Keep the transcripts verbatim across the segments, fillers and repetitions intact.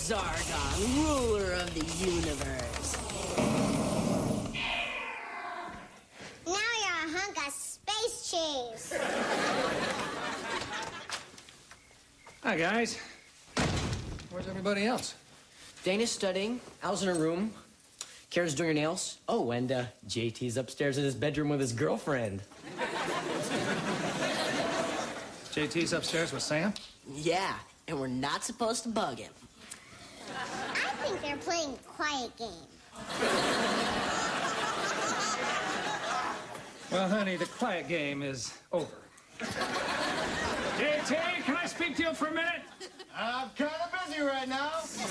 Zargon, ruler of the universe. Now you're a hunk of space cheese. Hi, guys. Where's everybody else? Dana's studying. Al's in her room. Kara's doing her nails. Oh, and uh, J T's upstairs in his bedroom with his girlfriend. J T's upstairs with Sam? Yeah, and we're not supposed to bug him. I think they're playing quiet game. Well, honey, the quiet game is over. J T, can I speak to you for a minute? I'm kind of busy right now.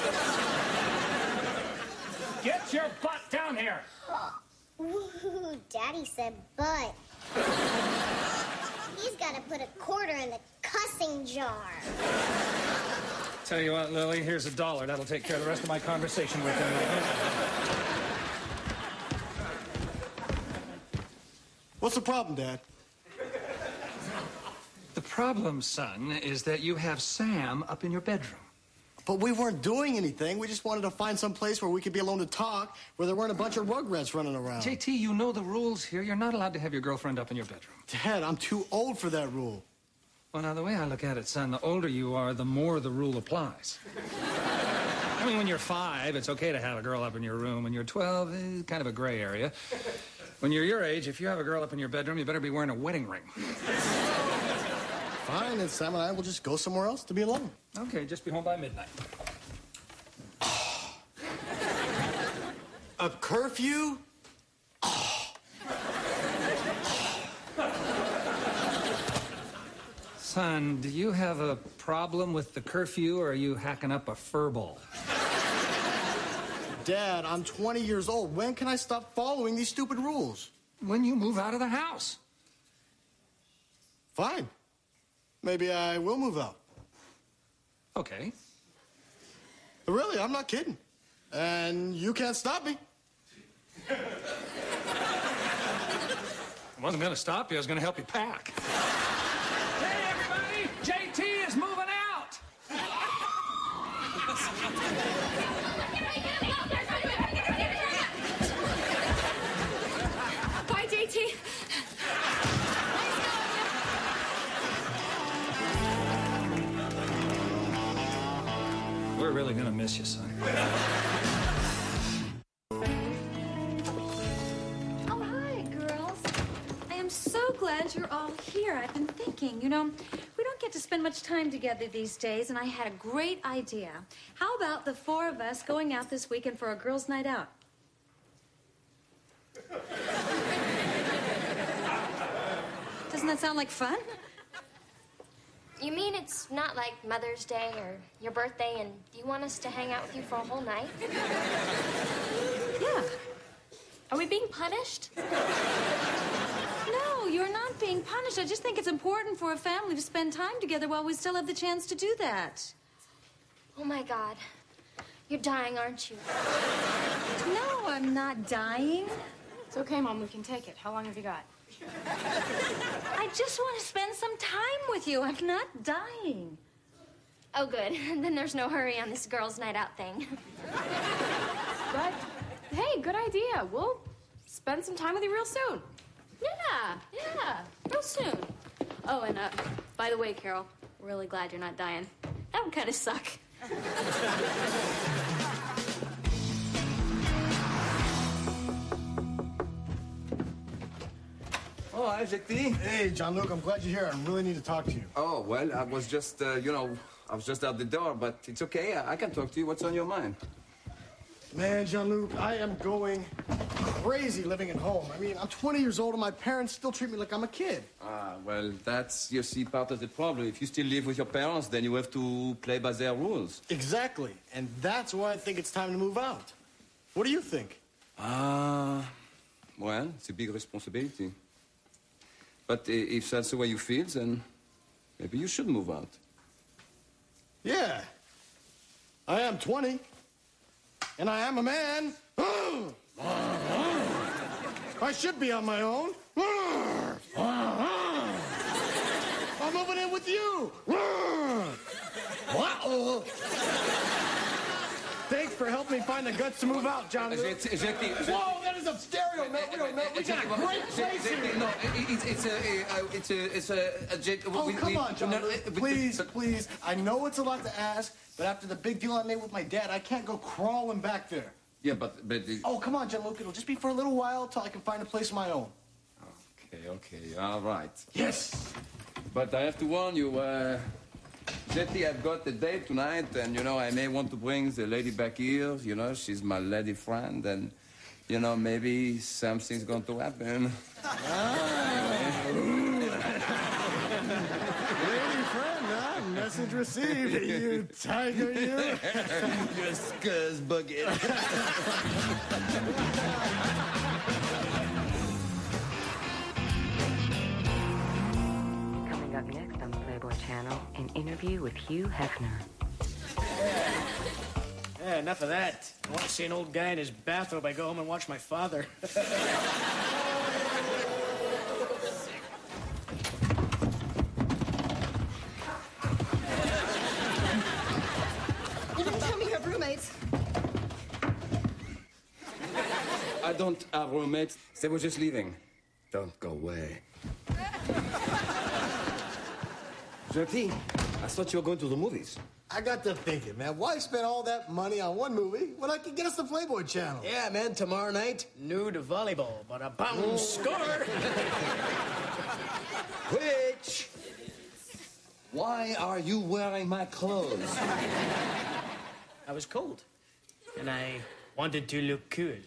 Get your butt down here. Ooh, Daddy said butt. He's got to put a quarter in the cussing jar. Tell you what, Lily, here's a dollar. That'll take care of the rest of my conversation with him. What's the problem, Dad? The problem, son, is that you have Sam up in your bedroom. But we weren't doing anything. We just wanted to find some place where we could be alone to talk, where there weren't a bunch of rugrats running around. J T, you know the rules here. You're not allowed to have your girlfriend up in your bedroom. Dad, I'm too old for that rule. Well, now, the way I look at it, son, the older you are, the more the rule applies. I mean, when you're five, it's okay to have a girl up in your room. When you're twelve, eh, kind of a gray area. When you're your age, if you have a girl up in your bedroom, you better be wearing a wedding ring. Fine, and Sam and I will just go somewhere else to be alone. Okay, just be home by midnight. A curfew? Son, do you have a problem with the curfew, or are you hacking up a furball? Dad, I'm twenty years old. When can I stop following these stupid rules? When you move out of the house. Fine. Maybe I will move out. Okay. But really, I'm not kidding. And you can't stop me. I wasn't going to stop you. I was going to help you pack. Hey, everybody! J T is moving out! Bye, J T. We're really going to miss you, son. Oh, hi, girls. I am so glad you're all here. I've been thinking, you know, we don't get to spend much time together these days, and I had a great idea. How about the four of us going out this weekend for a girls' night out? Doesn't that sound like fun? You mean it's not like Mother's Day or your birthday and you want us to hang out with you for a whole night? Yeah. Are we being punished? No, you're not being punished. I just think it's important for a family to spend time together while we still have the chance to do that. Oh, my God. You're dying, aren't you? No, I'm not dying. It's okay, Mom. We can take it. How long have you got? I just want to spend some time with you. I'm not dying. Oh, good. Then there's no hurry on this girls' night out thing. But, hey, good idea. We'll spend some time with you real soon. Yeah, yeah, real soon. Oh, and uh, by the way, Carol, really glad you're not dying. That would kind of suck. Oh, hi, J T. Hey, John-Luc, I'm glad you're here. I really need to talk to you. Oh, well, I was just, uh, you know, I was just out the door, but it's okay. I, I can talk to you. What's on your mind? Man, Jean-Luc, I am going crazy living at home. I mean, I'm twenty years old and my parents still treat me like I'm a kid. Ah, well, that's, you see, part of the problem. If you still live with your parents, then you have to play by their rules. Exactly. And that's why I think it's time to move out. What do you think? Ah, uh, well, it's a big responsibility. But if that's the way you feel, then maybe you should move out. Yeah. I am twenty. And I am a man. I should be on my own. I'm moving in with you. find the guts to move out, John Luke. Whoa, that is a stereo, man. We, don't know. We got a great place here. No, it's, it's a, it's a, it's a, a jet. Oh, we, come we, on, John no, Luke. but- Please, but- please. I know it's a lot to ask, but after the big deal I made with my dad, I can't go crawling back there. Yeah, but, but. the- Oh, come on, John Luke. It'll just be for a little while till I can find a place of my own. Okay, okay, all right. Yes. But I have to warn you, uh, Jetty, I've got a date tonight, and, you know, I may want to bring the lady back here. You know, she's my lady friend, and, you know, maybe something's going to happen. Ah. Lady friend, huh? Message received. You tiger, you. You're a scuzz bucket. Coming up next on the Playboy Channel, an interview with Hugh Hefner. Yeah, enough of that. I want to see an old guy in his bathrobe. I go home and watch my father. You didn't tell me you have roommates. I don't have roommates. They were just leaving. Don't go away. Jetty, I thought you were going to the movies. I got to thinking, man, why spend all that money on one movie when I could get us the Playboy Channel? Yeah, man, tomorrow night. Nude volleyball, but a bound score. Which? Why are you wearing my clothes? I was cold, and I wanted to look cool.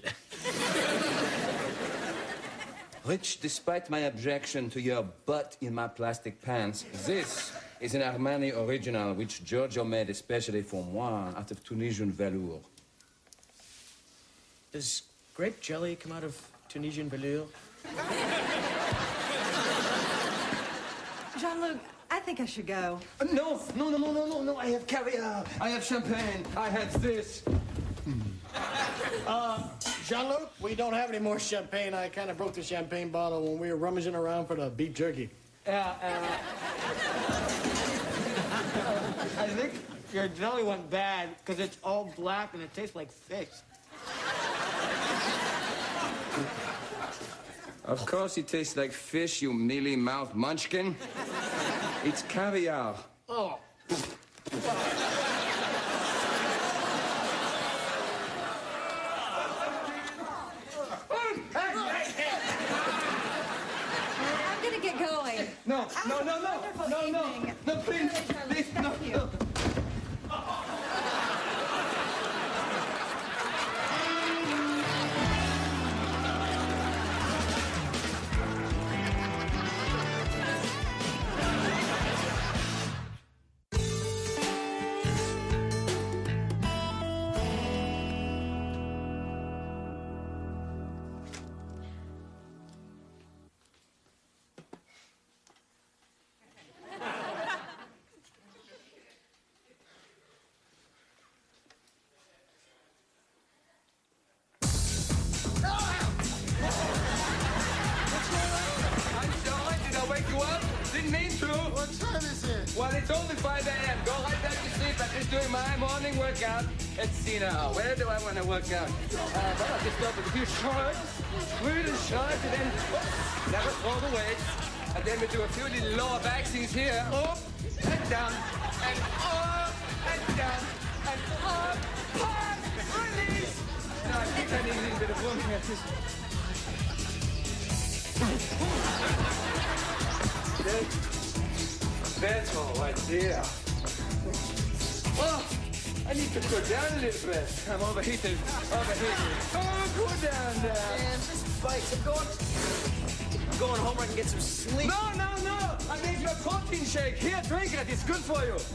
Rich, despite my objection to your butt in my plastic pants, this is an Armani original which Giorgio made especially for moi out of Tunisian velour. Does grape jelly come out of Tunisian velour? Jean-Luc, I think I should go. Uh, no, no, no, no, no, no, no. I have caviar. I have champagne. I have this. Uh, Jean-Luc, we don't have any more champagne. I kind of broke the champagne bottle when we were rummaging around for the beef jerky. Yeah, uh... I think your jelly went bad because it's all black and it tastes like fish. Of course it tastes like fish, you mealy-mouthed munchkin. It's caviar. Oh. I'm gonna get going. No, no, no, no, no, no, no, please, please, no, no. Well, it's only five A M Go right back to sleep. I'm just doing my morning workout. Let's see now. Where do I want to work out? Uh, well, I'll just start with a few shrugs, really shrugs, and then oh, never throw the weights. And then we do a few little lower backsies here. Up and down, and up and down, and up, pause, release. Now, I think I need a little bit of room here. Just... That's all right there. Oh, I need to go down a little bit. I'm overheated. Overheated. Oh, go down there. Man, just bites. I'm going... I'm going home where I can get some sleep. No, no, no. I made you a protein shake. Here, drink it. It's good for you.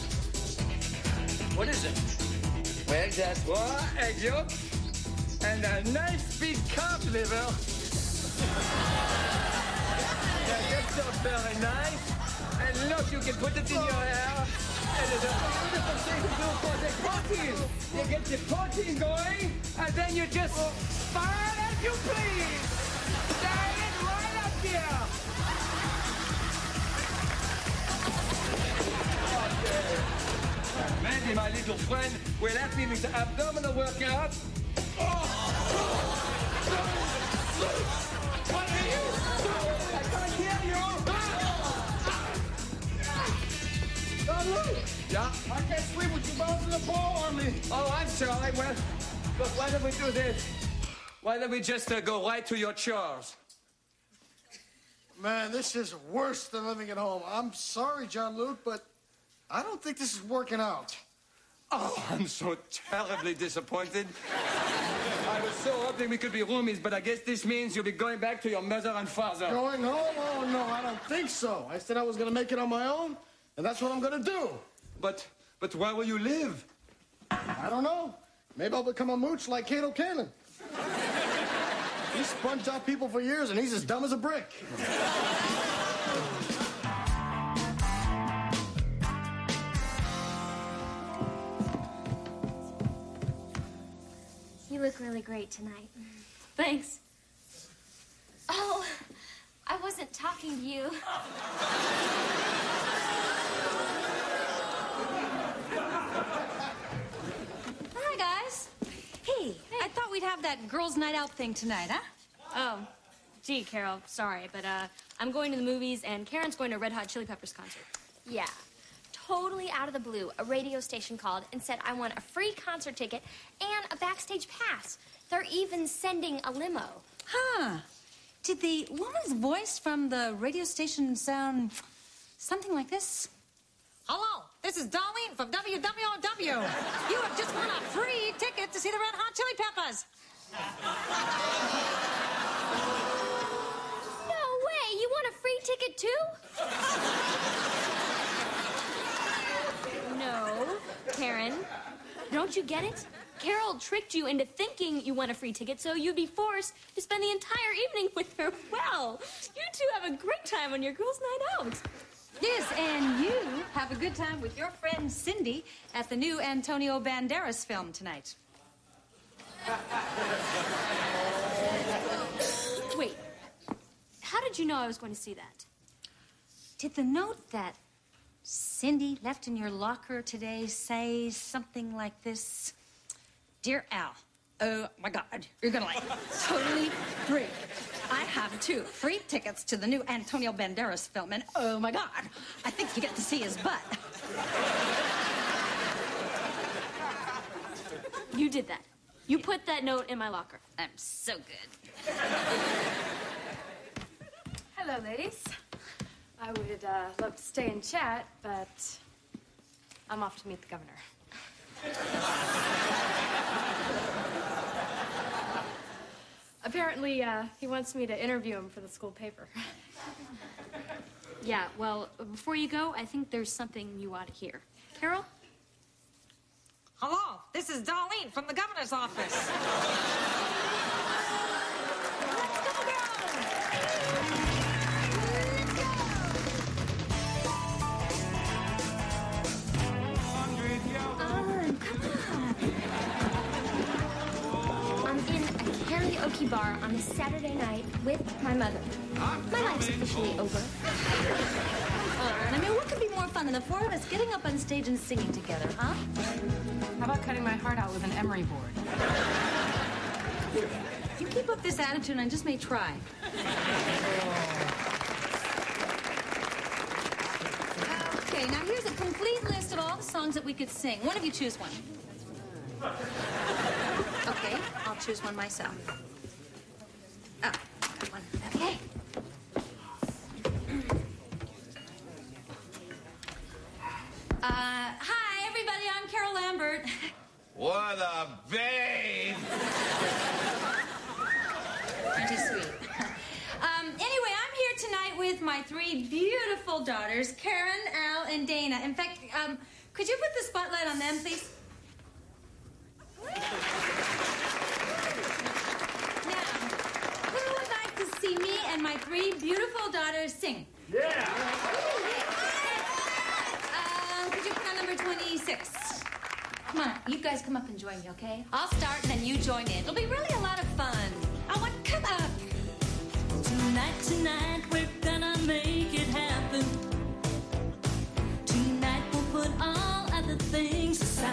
What is it? Well, that's one egg yolk and a nice big calf liver. Yeah, that's so very nice. And look, you can put it in your hair. And it's a wonderful thing to do for the protein. You get the protein going, and then you just fire as you please. Diet right up here. Okay. Man, be my little friend. We're left feeling the abdominal workout. Oh! What are you? I can't hear you. Jean-Luc! Yeah? I can't sleep with you bouncing the ball on me. Oh, I'm sorry. Well, look, why don't we do this? Why don't we just uh, go right to your chores? Man, this is worse than living at home. I'm sorry, Jean-Luc, but I don't think this is working out. Oh, I'm so terribly disappointed. I was so hoping we could be roomies, but I guess this means you'll be going back to your mother and father. Going home? Oh, no, I don't think so. I said I was going to make it on my own, and that's what I'm going to do. But, but where will you live? I don't know. Maybe I'll become a mooch like Kato Cannon. He's sponged off people for years, and he's as dumb as a brick. You look really great tonight. Thanks. Oh, I wasn't talking to you. Hi, guys. Hey, I thought we'd have that girls' night out thing tonight, huh? Oh, gee, Carol, sorry, but uh, I'm going to the movies, and Karen's going to a Red Hot Chili Peppers concert. Yeah. Totally out of the blue, a radio station called and said I want a free concert ticket and a backstage pass. They're even sending a limo. Huh. Did the woman's voice from the radio station sound something like this? Hello, this is Darlene from W W W. You have just won a free ticket to see the Red Hot Chili Peppers. No way, you want a free ticket too? No, Karen, don't you get it? Carol tricked you into thinking you won a free ticket, so you'd be forced to spend the entire evening with her. Well, you two have a great time on your girls' night out. Yes, and you have a good time with your friend Cindy at the new Antonio Banderas film tonight. Wait, how did you know I was going to see that? Did the note that Cindy left in your locker today say something like this? Dear Al, oh my God, you're gonna like totally freak. I have two free tickets to the new Antonio Banderas film, and oh my God, I think you get to see his butt. You did that. You put that note in my locker. I'm so good. Hello, ladies. I would uh, love to stay and chat, but I'm off to meet the governor. Apparently, uh, he wants me to interview him for the school paper. Yeah, well, before you go, I think there's something you ought to hear. Carol? Hello, this is Darlene from the governor's office. Let's go, girls! I'm in a karaoke bar on a Saturday night with my mother. My life's officially over. Uh, I mean, what could be more fun than the four of us getting up on stage and singing together, huh? How about cutting my heart out with an emery board? You keep up this attitude and I just may try. Okay, now here's a complete list of all the songs that we could sing. One of you choose one. Okay, I'll choose one myself. Oh, got one. Okay. Uh, hi, everybody. I'm Carol Lambert. What a babe! Pretty sweet. Um, anyway, I'm here tonight with my three beautiful daughters, Karen, Al, and Dana. In fact, um, could you put the spotlight on them, please? Now, who would like to see me and my three beautiful daughters sing? Yeah! Um, could you put on number twenty-six? Come on, you guys come up and join me, okay? I'll start and then you join in. It'll be really a lot of fun. I want, come up. Tonight, tonight, we're gonna make it happen. Tonight, we'll put all other things aside.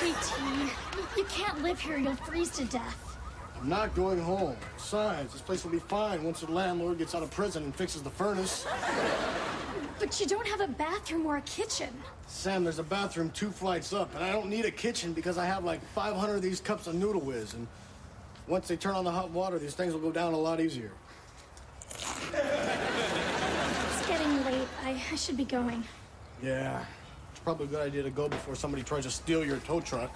J T, you can't live here. You'll freeze to death. I'm not going home. Besides, this place will be fine once the landlord gets out of prison and fixes the furnace. But you don't have a bathroom or a kitchen. Sam, there's a bathroom two flights up, and I don't need a kitchen because I have like five hundred of these cups of Noodle Whiz, and once they turn on the hot water, these things will go down a lot easier. It's getting late. I, I should be going. Yeah, it's probably a good idea to go before somebody tries to steal your tow truck.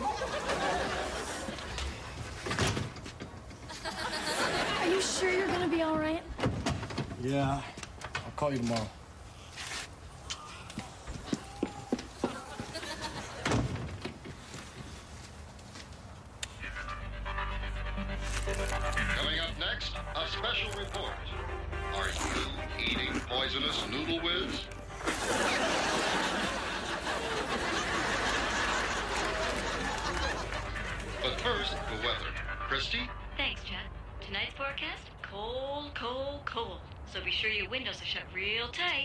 Are you sure you're gonna be all right? Yeah, I'll call you tomorrow. Coming up next, a special report. Are you eating poisonous Noodle Whiz? But first, the weather. Christy? Thanks, Chad. Tonight's forecast, cold, cold, cold. So be sure your windows are shut real tight.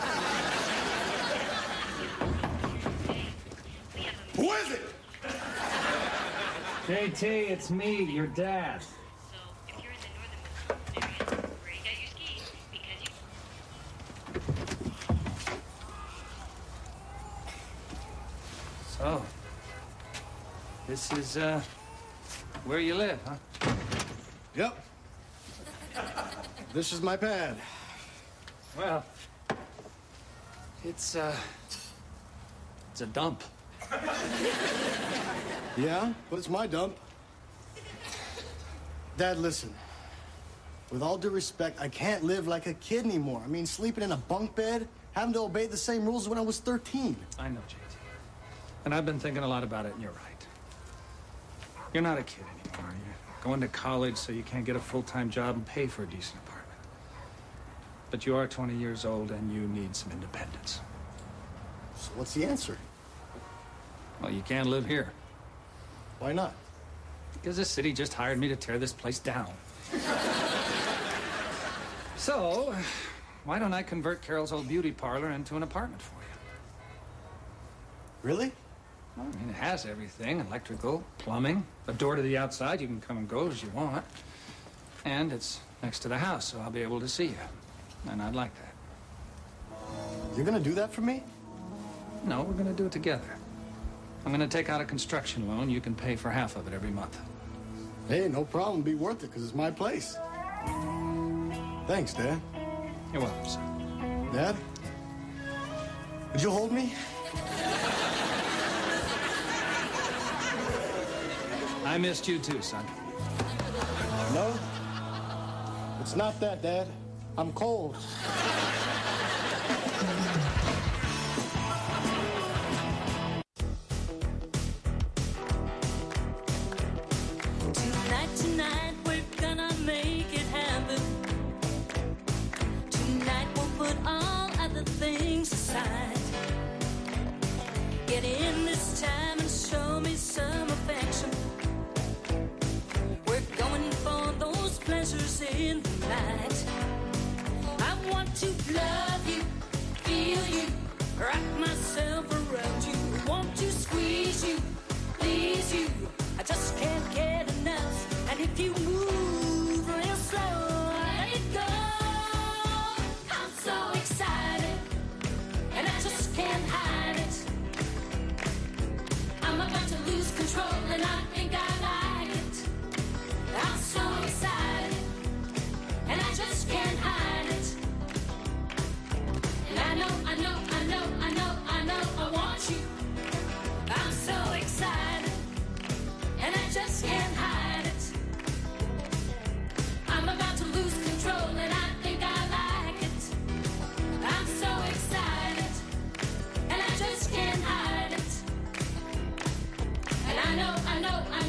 Who is it? J T, it's me, your dad. So if you're in the northern area, break out your skis because you... So, this is, uh, where you live, huh? Yep. This is my pad. Well, it's, uh, it's a dump. Yeah, but it's my dump. Dad, listen. With all due respect, I can't live like a kid anymore. I mean, sleeping in a bunk bed, having to obey the same rules as when I was thirteen. I know, J T. And I've been thinking a lot about it, and you're right. You're not a kid anymore. You're going to college so you can't get a full-time job and pay for a decent apartment. But you are twenty years old, and you need some independence. So what's the answer? Well, you can't live here. Why not? Because this city just hired me to tear this place down. So, why don't I convert Carol's old beauty parlor into an apartment for you? Really? Well, I mean, it has everything. Electrical, plumbing, a door to the outside. You can come and go as you want. And it's next to the house, so I'll be able to see you. And I'd like that. You're gonna do that for me? No, we're gonna do it together. I'm gonna take out a construction loan. You can pay for half of it every month. Hey, no problem. Be worth it, because it's my place. Thanks, Dad. You're welcome, son. Dad? Would you hold me? I missed you too, son. No? It's not that, Dad. I'm cold. Tonight, tonight, we're gonna make it happen. Tonight, we'll put all other things aside. Get in this time and show me some affection. We're going for those pleasures in the night. I want to love you, feel you, wrap myself around you. Want to squeeze you, please you. I just can't get enough. And if you move real slow, let it go. I'm so excited, and I just can't hide it. I'm about to lose control, and I think I like it. I'm so excited, and I just can't hide it. And I know, I know, I know, I know, I know I want you. I'm so excited, and I just can't hide it. I'm about to lose control, and I think I like it. I'm so excited, and I just can't hide it. And I know, I know, I